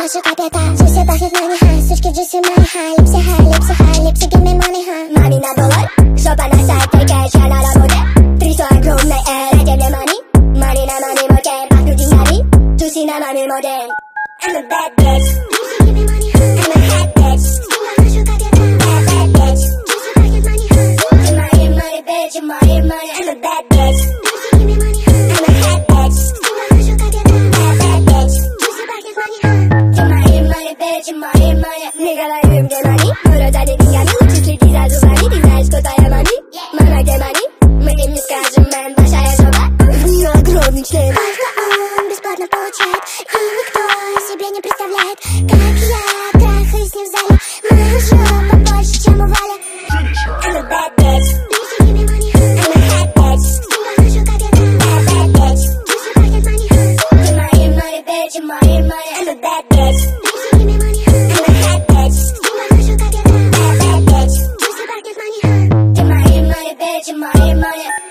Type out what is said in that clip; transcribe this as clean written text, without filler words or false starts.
наношу капета. Джуси пахнет money, ха. Сучки джуси мои, ха. Липси, ха, липси, ха. Липси, give me money, ха. Мами на доллар, жопа на сайте, кэш, я на работе. Трясу огромный дайте мне money. Money на маме моде, пахну деньгами. Джуси на маме моде. I'm a bad bitch. Джуси, give me money, ха. I'm a hot bitch. Наношу капета. Bad bitch. Джуси пахнет money, ха. Give my money, bitch, give my money. I'm a bad bitch. Джуси, give me money, ха. I'm a hot bitch. Наношу капета. Bad bitch. Джуси пахнет money, ха. Give my money, bitch, give my money. Не говорим, где money. Уродали деньгами, лучше следи за зубами. Ты знаешь, кто твоя мами? Мама, где money? Мы им не скажем, man, большая жопа. У нее огромный член. Только он бесплатно получает, и никто себе не представляет, как я трахаюсь с ним в зале. Моя жопа больше, чем у Вали. I'm a bad bitch. Джуси, give me money, ха. I'm a hot bitch. Наношу капета. Bad bitch. Джуси пахнет money, ха. Give my money, bitch, give my money. I'm a bad bitch. Джуси, give me money, ха. I'm a hot bitch. Наношу капета. Bad bitch. Джуси пахнет money, ха. Give my money, bitch, give my money.